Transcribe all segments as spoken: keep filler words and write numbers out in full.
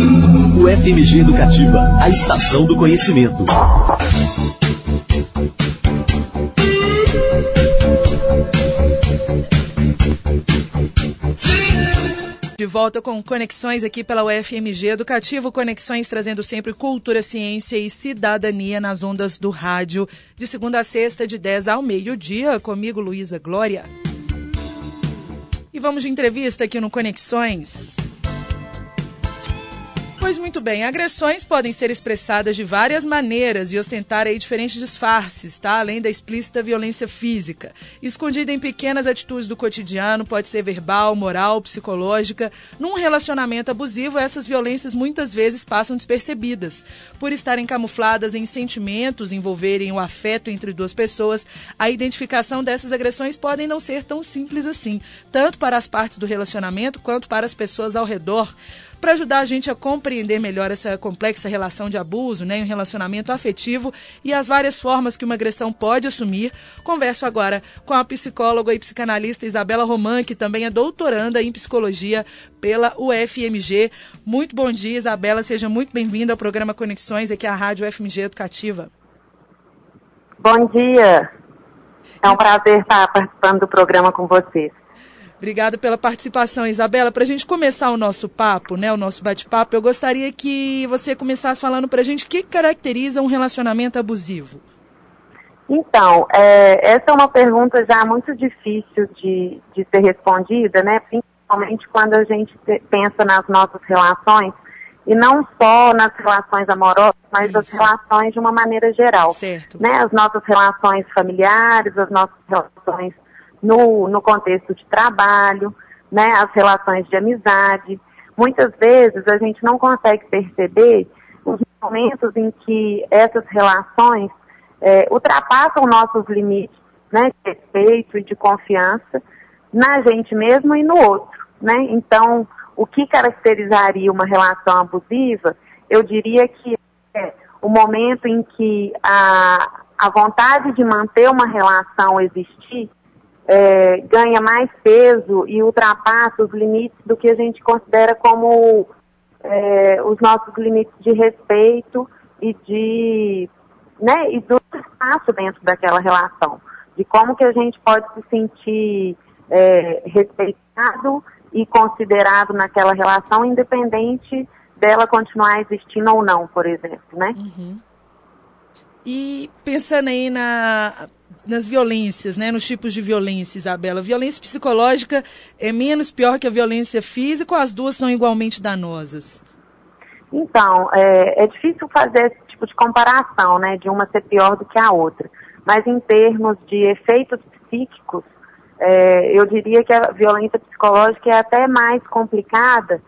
O F M G Educativa, a estação do conhecimento. De volta com Conexões aqui pela U F M G Educativo, Conexões trazendo sempre cultura, ciência e cidadania nas ondas do rádio, de segunda a sexta, de dez ao meio-dia, comigo, Luísa Glória. E vamos de entrevista aqui no Conexões. Pois muito bem, agressões podem ser expressadas de várias maneiras e ostentar aí diferentes disfarces, tá? Além da explícita violência física. Escondida em pequenas atitudes do cotidiano, pode ser verbal, moral, psicológica. Num relacionamento abusivo, essas violências muitas vezes passam despercebidas. Por estarem camufladas em sentimentos, envolverem o afeto entre duas pessoas, a identificação dessas agressões podem não ser tão simples assim, tanto para as partes do relacionamento quanto para as pessoas ao redor. Para ajudar a gente a compreender melhor essa complexa relação de abuso, né, um relacionamento afetivo e as várias formas que uma agressão pode assumir, converso agora com a psicóloga e psicanalista Isabela Roman, que também é doutoranda em psicologia pela U F M G. Muito bom dia, Isabela, seja muito bem-vinda ao programa Conexões, aqui à Rádio U F M G Educativa. Bom dia, é um prazer estar participando do programa com vocês. Obrigada pela participação, Isabela. Para a gente começar o nosso papo, né, o nosso bate-papo, eu gostaria que você começasse falando para a gente o que caracteriza um relacionamento abusivo. Então, é, essa é uma pergunta já muito difícil de, de ser respondida, né, principalmente quando a gente pensa nas nossas relações, e não só nas relações amorosas, mas Isso. as relações de uma maneira geral. Certo. Né, as nossas relações familiares, as nossas relações No, no contexto de trabalho, né, as relações de amizade. Muitas vezes a gente não consegue perceber os momentos em que essas relações é, ultrapassam nossos limites, né, de respeito e de confiança na gente mesmo e no outro, né? Então, o que caracterizaria uma relação abusiva, eu diria que é o momento em que a, a vontade de manter uma relação existir É, ganha mais peso e ultrapassa os limites do que a gente considera como é, os nossos limites de respeito e de, né, e do espaço dentro daquela relação, de como que a gente pode se sentir é, respeitado e considerado naquela relação, independente dela continuar existindo ou não, por exemplo, né? Uhum. E pensando aí na... nas violências, né, nos tipos de violência, Isabela, violência psicológica é menos pior que a violência física ou as duas são igualmente danosas? Então, é, é difícil fazer esse tipo de comparação, né, de uma ser pior do que a outra, mas em termos de efeitos psíquicos, é, eu diria que a violência psicológica é até mais complicada,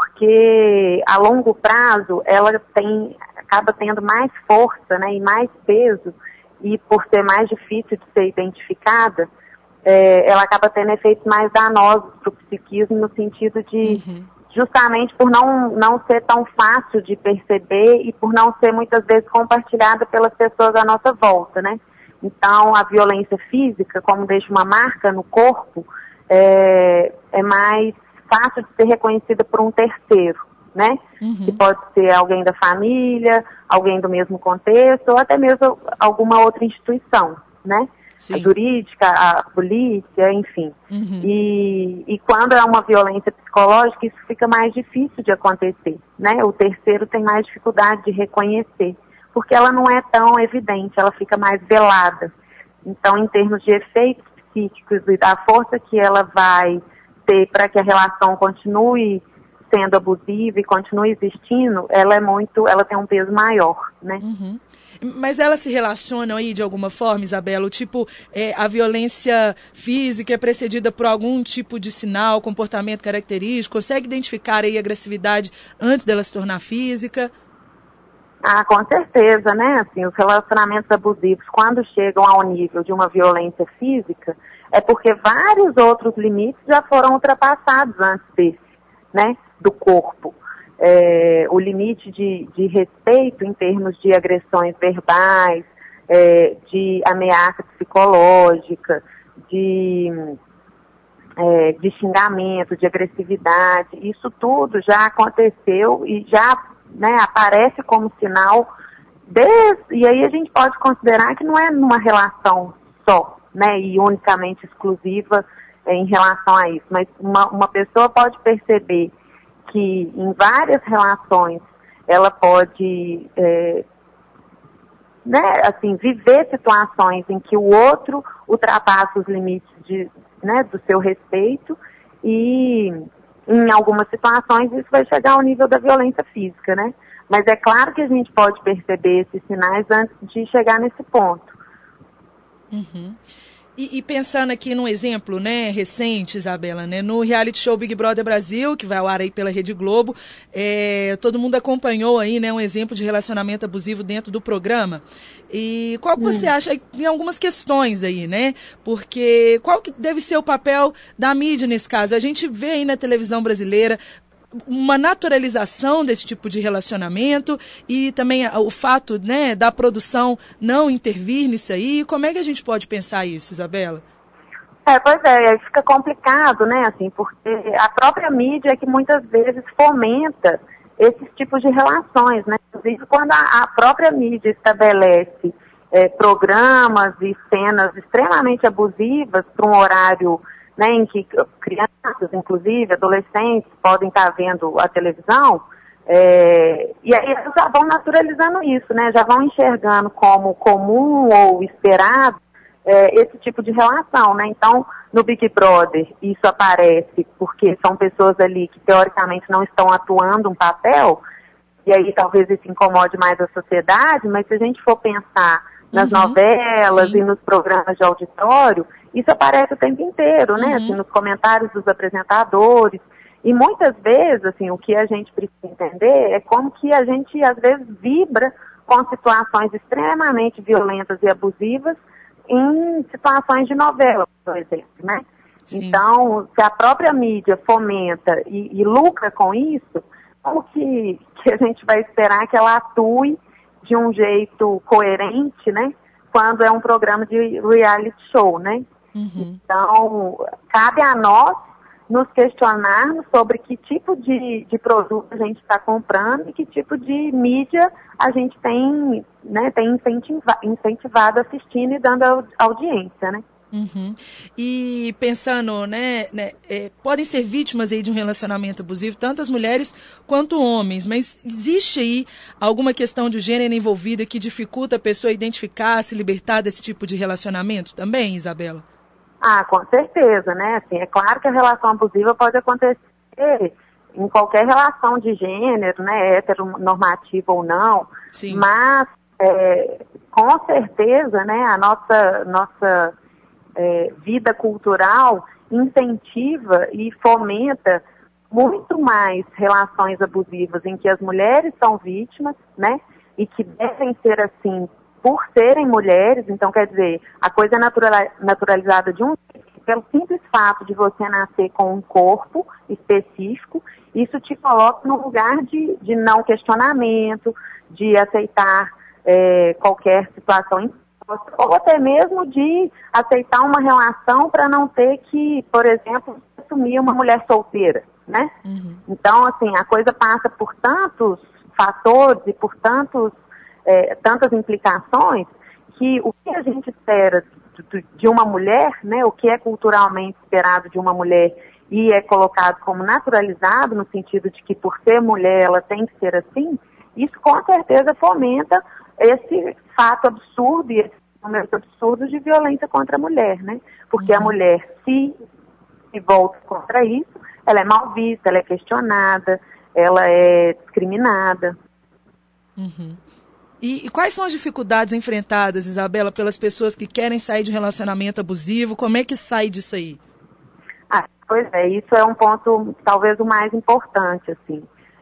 porque a longo prazo ela tem, acaba tendo mais força, né, e mais peso, e por ser mais difícil de ser identificada, é, ela acaba tendo efeitos mais danosos para o psiquismo, no sentido de, uhum. justamente por não, não ser tão fácil de perceber e por não ser muitas vezes compartilhada pelas pessoas à nossa volta, né? Então, a violência física, como deixa uma marca no corpo, é, é mais fácil de ser reconhecida por um terceiro, né? Uhum. Que pode ser alguém da família, alguém do mesmo contexto, ou até mesmo alguma outra instituição, né? Sim. A jurídica, a polícia, enfim. Uhum. E, e quando é uma violência psicológica, isso fica mais difícil de acontecer, né? O terceiro tem mais dificuldade de reconhecer, porque ela não é tão evidente, ela fica mais velada. Então, em termos de efeitos psíquicos e da força que ela vai ter para que a relação continue sendo abusiva e continua existindo, ela é muito, ela tem um peso maior, né? Uhum. Mas elas se relacionam aí de alguma forma, Isabela? O tipo, é, a violência física é precedida por algum tipo de sinal, comportamento característico? Consegue identificar aí a agressividade antes dela se tornar física? Ah, com certeza, né? Assim, os relacionamentos abusivos, quando chegam ao nível de uma violência física, é porque vários outros limites já foram ultrapassados antes desse, né? Do corpo. É, o limite de, de respeito em termos de agressões verbais, é, de ameaça psicológica, de é, de xingamento, de agressividade, isso tudo já aconteceu e já, né, aparece como sinal, desde, e aí a gente pode considerar que não é numa relação só, né, e unicamente exclusiva é, em relação a isso, mas uma, uma pessoa pode perceber que em várias relações ela pode, é, né, assim, viver situações em que o outro ultrapassa os limites de, né, do seu respeito e em algumas situações isso vai chegar ao nível da violência física, né? Mas é claro que a gente pode perceber esses sinais antes de chegar nesse ponto. Uhum. E, e pensando aqui num exemplo, né, recente, Isabela, né, no reality show Big Brother Brasil, que vai ao ar aí pela Rede Globo, é, todo mundo acompanhou aí, né, um exemplo de relacionamento abusivo dentro do programa. E qual que você acha, tem algumas questões aí, né, porque qual que deve ser o papel da mídia nesse caso? A gente vê aí na televisão brasileira uma naturalização desse tipo de relacionamento e também o fato, né, da produção não intervir nisso aí. Como é que a gente pode pensar isso, Isabela? É, pois é, aí fica complicado, né, assim, porque a própria mídia é que muitas vezes fomenta esses tipos de relações, né, inclusive quando a, a própria mídia estabelece é, programas e cenas extremamente abusivas para um horário, né, em que crianças, inclusive, adolescentes, podem estar vendo a televisão, é, e aí eles já vão naturalizando isso, né, já vão enxergando como comum ou esperado é, esse tipo de relação, né, então no Big Brother isso aparece porque são pessoas ali que teoricamente não estão atuando um papel, e aí talvez isso incomode mais a sociedade, mas se a gente for pensar nas uhum, novelas sim. e nos programas de auditório, isso aparece o tempo inteiro, né, uhum. assim, nos comentários dos apresentadores, e muitas vezes, assim, o que a gente precisa entender é como que a gente, às vezes, vibra com situações extremamente violentas e abusivas em situações de novela, por exemplo, né. Sim. Então, se a própria mídia fomenta e, e lucra com isso, como que, que a gente vai esperar que ela atue de um jeito coerente, né, quando é um programa de reality show, né? Uhum. Então, cabe a nós nos questionarmos sobre que tipo de, de produto a gente está comprando e que tipo de mídia a gente tem, né, tem incentiva, incentivado assistindo e dando audiência, né? Uhum. E pensando, né, né é, podem ser vítimas aí de um relacionamento abusivo, tanto as mulheres quanto homens, mas existe aí alguma questão de gênero envolvida que dificulta a pessoa identificar, se libertar desse tipo de relacionamento também, Isabela? Ah, com certeza, né? Assim, é claro que a relação abusiva pode acontecer em qualquer relação de gênero, né, heteronormativa ou não, sim. Mas é, com certeza, né, a nossa, nossa é, vida cultural incentiva e fomenta muito mais relações abusivas em que as mulheres são vítimas, né, e que devem ser assim por serem mulheres. Então, quer dizer, a coisa é natural, naturalizada de um pelo simples fato de você nascer com um corpo específico, isso te coloca num lugar de, de não questionamento, de aceitar é, qualquer situação imposta, ou até mesmo de aceitar uma relação para não ter que, por exemplo, assumir uma mulher solteira, né? Uhum. Então, assim, a coisa passa por tantos fatores e por tantos, é, tantas implicações que o que a gente espera de uma mulher, né, o que é culturalmente esperado de uma mulher e é colocado como naturalizado, no sentido de que por ser mulher ela tem que ser assim, isso com certeza fomenta esse fato absurdo e esse momento absurdo de violência contra a mulher, né? Porque uhum. a mulher se, se volta contra isso, ela é mal vista, ela é questionada, ela é discriminada. Uhum. E, e quais são as dificuldades enfrentadas, Isabela, pelas pessoas que querem sair de um relacionamento abusivo? Como é que sai disso aí? Ah, pois é, isso é um ponto talvez o mais importante, assim.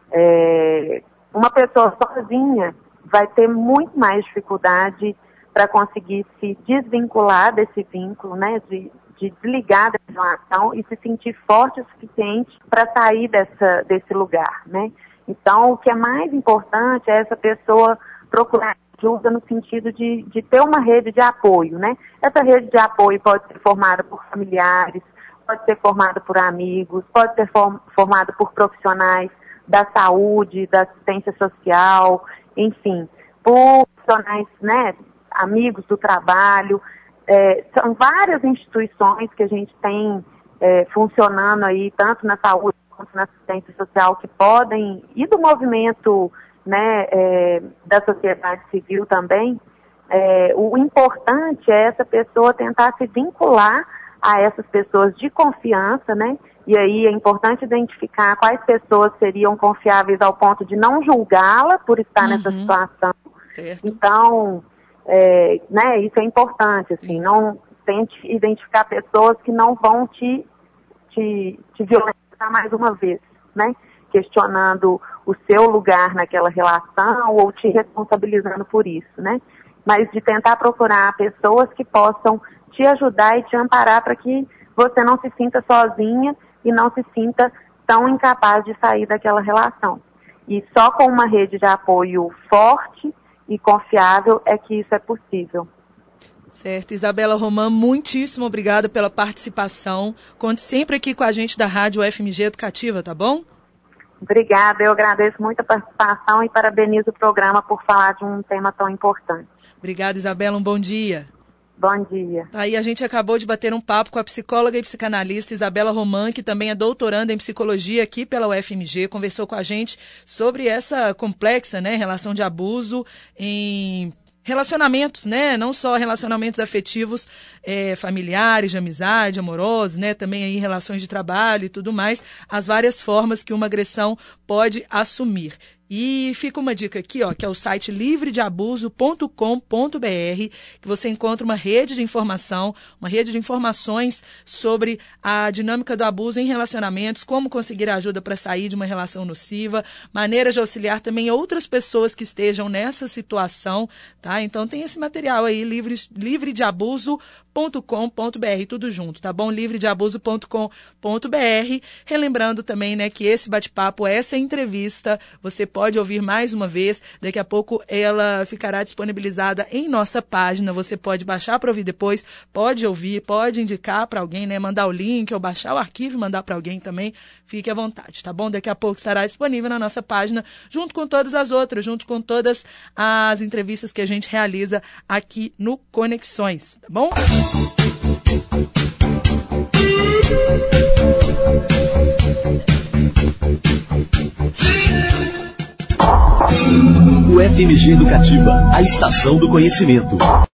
É, uma pessoa sozinha vai ter muito mais dificuldade para conseguir se desvincular desse vínculo, né, de, de desligar da relação e se sentir forte o suficiente para sair dessa, desse lugar, né. Então, o que é mais importante é essa pessoa procurar ajuda no sentido de, de ter uma rede de apoio, né? Essa rede de apoio pode ser formada por familiares, pode ser formado por amigos, pode ser form, formado por profissionais da saúde, da assistência social, enfim, por profissionais, né, amigos do trabalho. É, são várias instituições que a gente tem é, funcionando aí, tanto na saúde quanto na assistência social, que podem, e do movimento, né, é, da sociedade civil também. É, o importante é essa pessoa tentar se vincular a essas pessoas de confiança, né? E aí é importante identificar quais pessoas seriam confiáveis ao ponto de não julgá-la por estar uhum. nessa situação. Certo. Então, é, né, isso é importante, assim, não tente identificar pessoas que não vão te, te, te violentar mais uma vez, né? Questionando o seu lugar naquela relação ou te responsabilizando por isso, né? Mas de tentar procurar pessoas que possam te ajudar e te amparar para que você não se sinta sozinha e não se sinta tão incapaz de sair daquela relação. E só com uma rede de apoio forte e confiável é que isso é possível. Certo. Isabela Roman, muitíssimo obrigada pela participação. Conte sempre aqui com a gente da Rádio U F M G Educativa, tá bom? Obrigada, eu agradeço muito a participação e parabenizo o programa por falar de um tema tão importante. Obrigada, Isabela, um bom dia. Bom dia. Aí a gente acabou de bater um papo com a psicóloga e psicanalista Isabela Roman, que também é doutoranda em psicologia aqui pela U F M G, conversou com a gente sobre essa complexa, né, relação de abuso em relacionamentos, né, não só relacionamentos afetivos, é, familiares, de amizade, amorosos, né, também aí relações de trabalho e tudo mais, as várias formas que uma agressão pode assumir. E fica uma dica aqui, ó, que é o site livre de abuso ponto com ponto b r, que você encontra uma rede de informação, uma rede de informações sobre a dinâmica do abuso em relacionamentos, como conseguir ajuda para sair de uma relação nociva, maneiras de auxiliar também outras pessoas que estejam nessa situação, tá? Então tem esse material aí, livre, livre de abuso ponto com ponto b r, tudo junto, tá bom? livre de abuso ponto com ponto b r. Relembrando também, né, que esse bate-papo, essa entrevista, você pode ouvir mais uma vez. Daqui a pouco ela ficará disponibilizada em nossa página. Você pode baixar para ouvir depois, pode ouvir, pode indicar para alguém, né, mandar o link ou baixar o arquivo e mandar para alguém também. Fique à vontade, tá bom? Daqui a pouco estará disponível na nossa página, junto com todas as outras, junto com todas as entrevistas que a gente realiza aqui no Conexões, tá bom? U F M G Educativa, a estação do conhecimento.